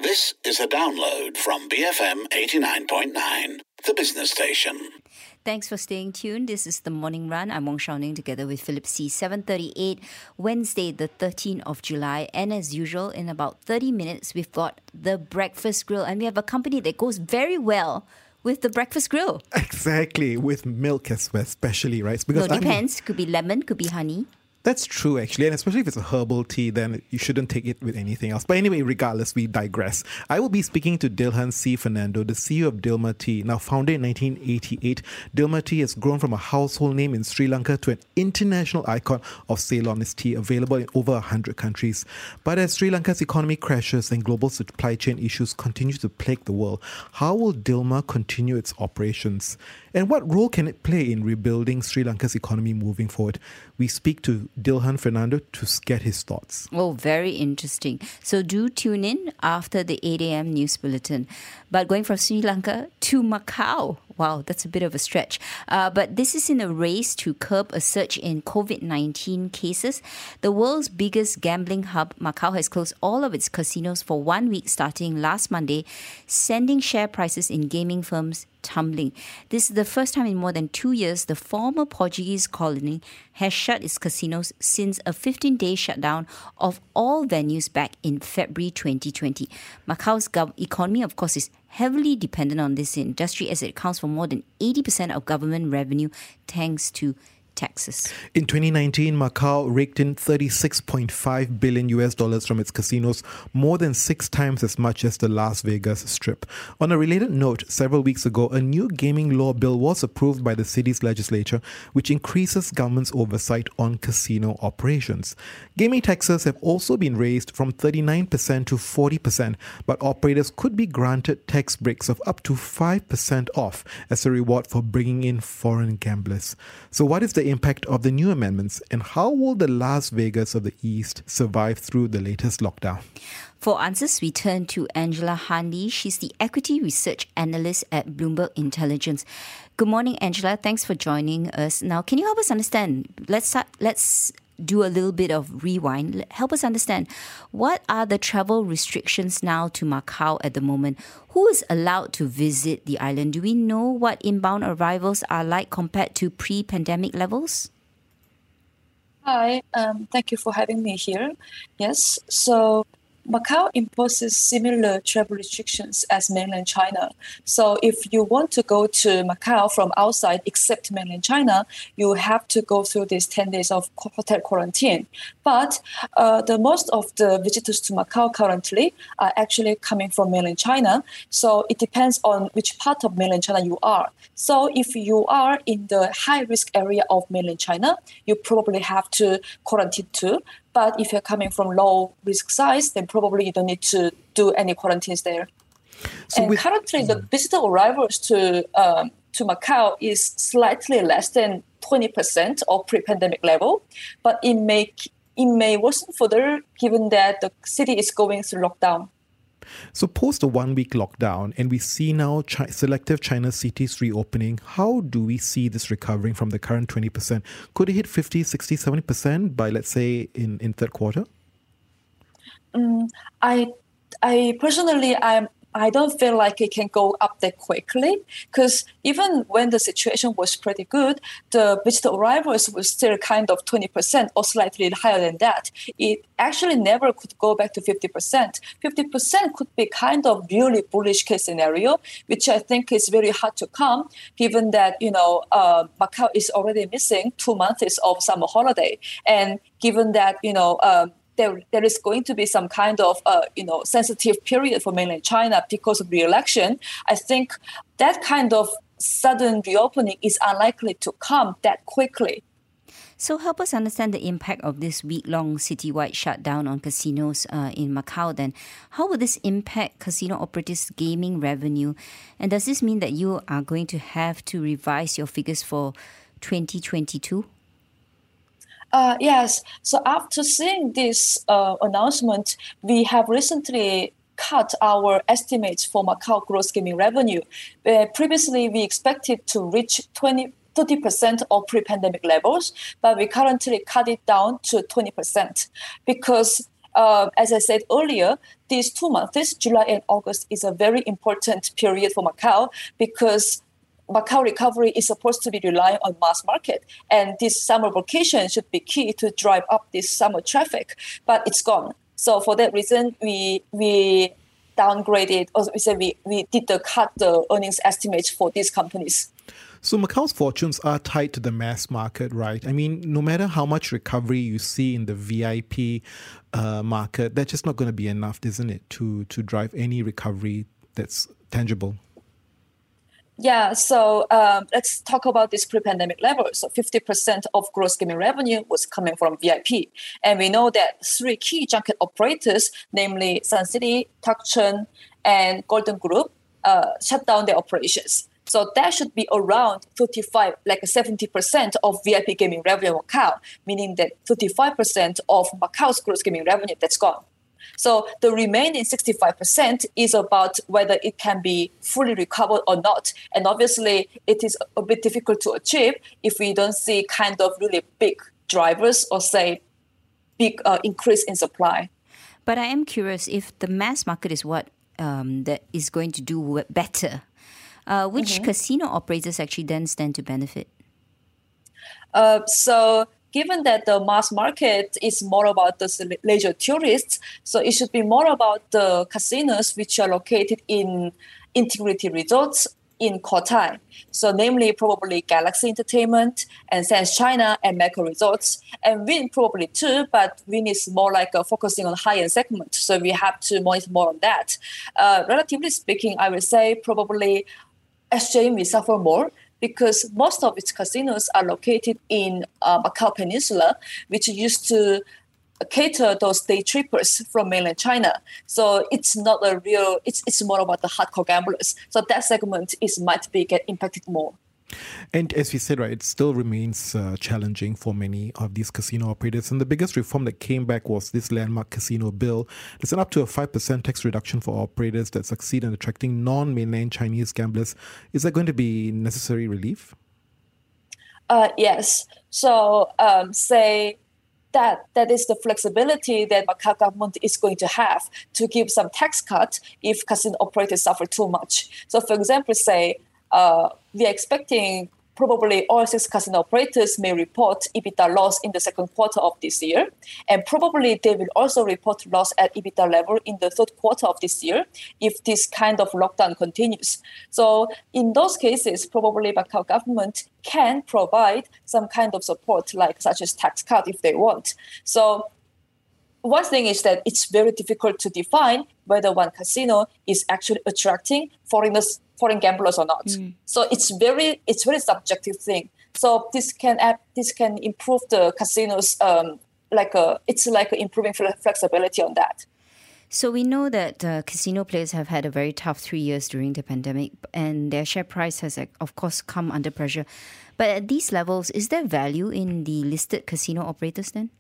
This is a download from BFM 89.9, the business station. Thanks for staying tuned. This is The Morning Run. I'm Wong Shao Ning together with Philip C. 7:38, Wednesday, the 13th of July. And as usual, in about 30 minutes, we've got the Breakfast Grill. And we have a company that goes very well with the Breakfast Grill. Exactly, with milk as well, especially, right? Because no, depends. Could be lemon, could be honey. That's true, actually. And especially if it's a herbal tea, then you shouldn't take it with anything else. But anyway, regardless, we digress. I will be speaking to Dilhan C. Fernando, the CEO of Dilmah Tea. Now, founded in 1988, Dilmah Tea has grown from a household name in Sri Lanka to an international icon of Ceylonese tea, available in over 100 countries. But as Sri Lanka's economy crashes and global supply chain issues continue to plague the world, how will Dilmah continue its operations? And what role can it play in rebuilding Sri Lanka's economy moving forward? We speak to Dilhan Fernando to get his thoughts. Oh, very interesting. So do tune in after the 8 a.m. news bulletin. But going from Sri Lanka to Macau. Wow, that's a bit of a stretch. But this is in a race to curb a surge in COVID-19 cases. The world's biggest gambling hub, Macau, has closed all of its casinos for 1 week starting last Monday, sending share prices in gaming firms tumbling. This is the first time in more than 2 years the former Portuguese colony has shut its casinos since a 15-day shutdown of all venues back in February 2020. Macau's economy, of course, is heavily dependent on this industry as it accounts for more than 80% of government revenue thanks to taxes. In 2019, Macau raked in $36.5 billion from its casinos, more than 6 times as much as the Las Vegas Strip. On a related note, several weeks ago, a new gaming law bill was approved by the city's legislature, which increases government's oversight on casino operations. Gaming taxes have also been raised from 39% to 40%, but operators could be granted tax breaks of up to 5% off as a reward for bringing in foreign gamblers. So what is the impact of the new amendments, and how will the Las Vegas of the East survive through the latest lockdown? For answers, we turn to Angela Han Lee. She's the Equity Research Analyst at Bloomberg Intelligence. Good morning, Angela. Thanks for joining us. Now, can you help us understand? Let's do a little bit of rewind. Help us understand, what are the travel restrictions now to Macau at the moment? Who is allowed to visit the island? Do we know what inbound arrivals are like compared to pre-pandemic levels? Hi, thank you for having me here. Yes, so Macau imposes similar travel restrictions as mainland China. So if you want to go to Macau from outside except mainland China, you have to go through these 10 days of hotel quarantine. But the most of the visitors to Macau currently are actually coming from mainland China. So it depends on which part of mainland China you are. So if you are in the high-risk area of mainland China, you probably have to quarantine too. But if you're coming from low-risk size, then probably you don't need to do any quarantines there. So currently, the visitor arrivals to Macau is slightly less than 20% of pre-pandemic level, but it may worsen further given that the city is going through lockdown. So post a 1 week lockdown, and we see now selective China cities reopening, how do we see this recovering from the current 20%? Could it hit 50, 60, 70% by, let's say, in third quarter? I personally, I don't feel like it can go up that quickly, because even when the situation was pretty good, the visitor arrivals were still kind of 20% or slightly higher than that. It actually never could go back to 50%. 50% could be kind of really bullish case scenario, which I think is very hard to come, given that, Macau is already missing 2 months of summer holiday. And given that, there is going to be some kind of, sensitive period for mainland China because of the election. I think that kind of sudden reopening is unlikely to come that quickly. So help us understand the impact of this week-long citywide shutdown on casinos in Macau then. How will this impact casino operators' gaming revenue? And does this mean that you are going to have to revise your figures for 2022? Yes. So after seeing this announcement, we have recently cut our estimates for Macau gross gaming revenue. Previously, we expected to reach 30% of pre-pandemic levels, but we currently cut it down to 20% because as I said earlier, these 2 months, July and August, is a very important period for Macau because Macau recovery is supposed to be relying on mass market, and this summer vacation should be key to drive up this summer traffic, but it's gone. So for that reason, we downgraded, or we did cut the earnings estimates for these companies. So Macau's fortunes are tied to the mass market, right? I mean, no matter how much recovery you see in the VIP market, that's just not going to be enough, isn't it, to drive any recovery that's tangible? Yeah, so let's talk about this pre-pandemic level. So 50% of gross gaming revenue was coming from VIP. And we know that 3 key junket operators, namely Sun City, Tokchun, and Golden Group, shut down their operations. So that should be around 70% of VIP gaming revenue in Macau, meaning that 35% of Macau's gross gaming revenue that's gone. So the remaining 65% is about whether it can be fully recovered or not. And obviously, it is a bit difficult to achieve if we don't see kind of really big drivers or say big increase in supply. But I am curious if the mass market is what that is going to do better. Which casino operators actually then stand to benefit? So given that the mass market is more about the leisure tourists, so it should be more about the casinos which are located in integrity resorts in Cotai. So namely probably Galaxy Entertainment and Sands China and Mecca Resorts, and Wynn probably too, but Wynn is more like focusing on high-end segment. So we have to monitor more on that. Relatively speaking, I would say probably SJM will suffer more because most of its casinos are located in Macau Peninsula, which used to cater those day trippers from mainland China. So it's not a real, it's more about the hardcore gamblers. So that segment might get impacted more. And as we said, right, it still remains challenging for many of these casino operators. And the biggest reform that came back was this landmark casino bill. There's an up to a 5% tax reduction for operators that succeed in attracting non-mainland Chinese gamblers. Is that going to be necessary relief? Yes. So say that is the flexibility that Macau government is going to have to give some tax cut if casino operators suffer too much. So for example, say, we are expecting probably all 6 casino operators may report EBITDA loss in the second quarter of this year. And probably they will also report loss at EBITDA level in the third quarter of this year if this kind of lockdown continues. So in those cases, probably Macau government can provide some kind of support, like such as tax cut if they want. So one thing is that it's very difficult to define whether one casino is actually attracting foreign gamblers or not. So it's very subjective thing. So this can improve the casinos it's like improving flexibility on that. So we know that casino players have had a very tough 3 years during the pandemic, and their share price has, of course, come under pressure. But at these levels, is there value in the listed casino operators then?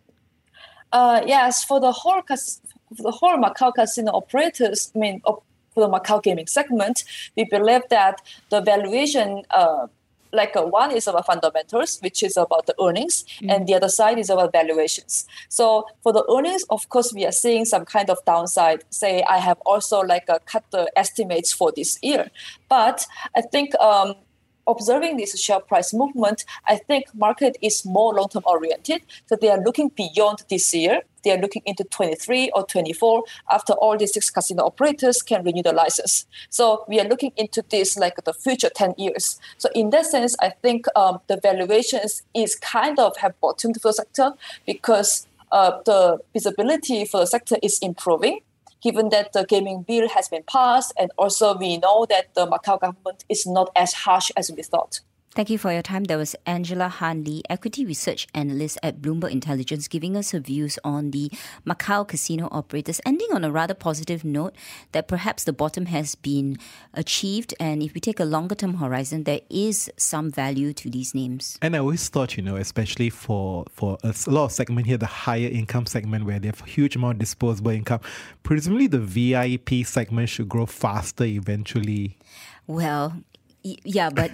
Yes, for the whole Macau casino operators, for the Macau gaming segment, we believe that the valuation, one is about fundamentals, which is about the earnings, and the other side is about valuations. So for the earnings, of course, we are seeing some kind of downside. Say, I have also cut the estimates for this year. But I think observing this share price movement, I think market is more long-term oriented. So they are looking beyond this year. They are looking into 23 or 24 after all these 6 casino operators can renew the license. So we are looking into this the future 10 years. So in that sense, I think the valuations is kind of have bottomed for the sector because the visibility for the sector is improving, given that the gaming bill has been passed, and also we know that the Macau government is not as harsh as we thought. Thank you for your time. That was Angela Han Lee, Equity Research Analyst at Bloomberg Intelligence, giving us her views on the Macau casino operators, ending on a rather positive note that perhaps the bottom has been achieved, and if we take a longer-term horizon, there is some value to these names. And I always thought, especially for a lot of segment here, the higher income segment where they have a huge amount of disposable income, presumably the VIP segment should grow faster eventually. Well, Yeah, but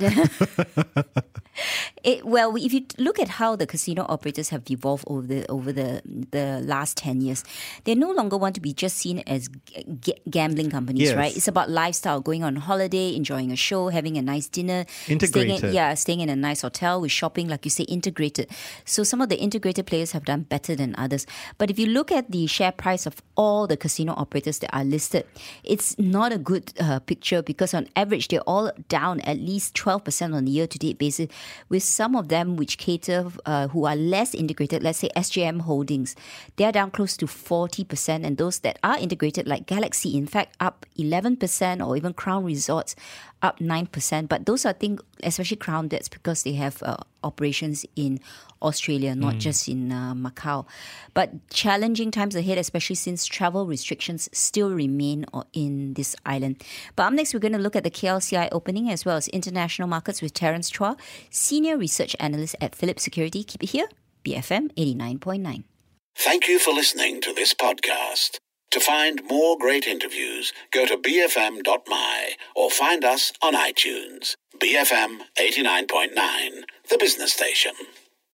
if you look at how the casino operators have evolved over the last 10 years, they no longer want to be just seen as gambling companies, Yes. right? It's about lifestyle, going on holiday, enjoying a show, having a nice dinner, Integrated. staying in a nice hotel with shopping, like you say, integrated. So some of the integrated players have done better than others. But if you look at the share price of all the casino operators that are listed, it's not a good picture, because on average they're all down at least 12% on a year-to-date basis, with some of them which cater who are less integrated, let's say SJM Holdings, they're down close to 40%, and those that are integrated like Galaxy, in fact, up 11%, or even Crown Resorts up 9%. But those are things, especially Crown, that's because they have operations in Australia, not just in Macau. But challenging times ahead, especially since travel restrictions still remain in this island. But up next, we're going to look at the KLCI opening as well as international markets with Terence Chua, Senior Research Analyst at Phillip Security. Keep it here, BFM 89.9. Thank you for listening to this podcast. To find more great interviews, go to bfm.my or find us on iTunes. BFM 89.9, the business station.